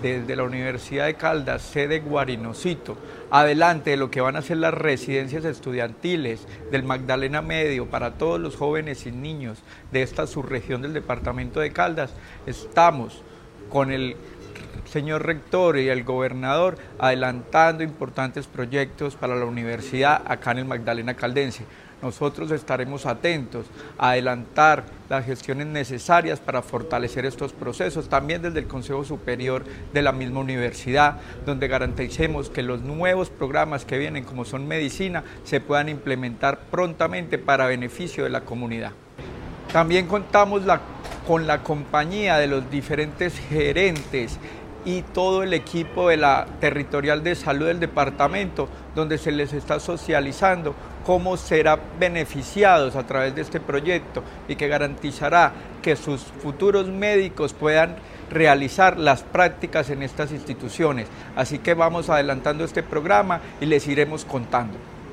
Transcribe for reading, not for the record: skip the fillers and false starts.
desde la Universidad de Caldas, sede Guarinocito, adelante de lo que van a ser las residencias estudiantiles del Magdalena Medio para todos los jóvenes y niños de esta subregión del departamento de Caldas, estamos con el señor rector y el gobernador adelantando importantes proyectos para la universidad acá en el Magdalena Caldense. Nosotros estaremos atentos a adelantar las gestiones necesarias para fortalecer estos procesos, también desde el Consejo Superior de la misma universidad, donde garanticemos que los nuevos programas que vienen, como son medicina, se puedan implementar prontamente para beneficio de la comunidad. También contamos con la compañía de los diferentes gerentes y todo el equipo de la Territorial de Salud del departamento, donde se les está socializando cómo serán beneficiados a través de este proyecto y que garantizará que sus futuros médicos puedan realizar las prácticas en estas instituciones. Así que vamos adelantando este programa y les iremos contando.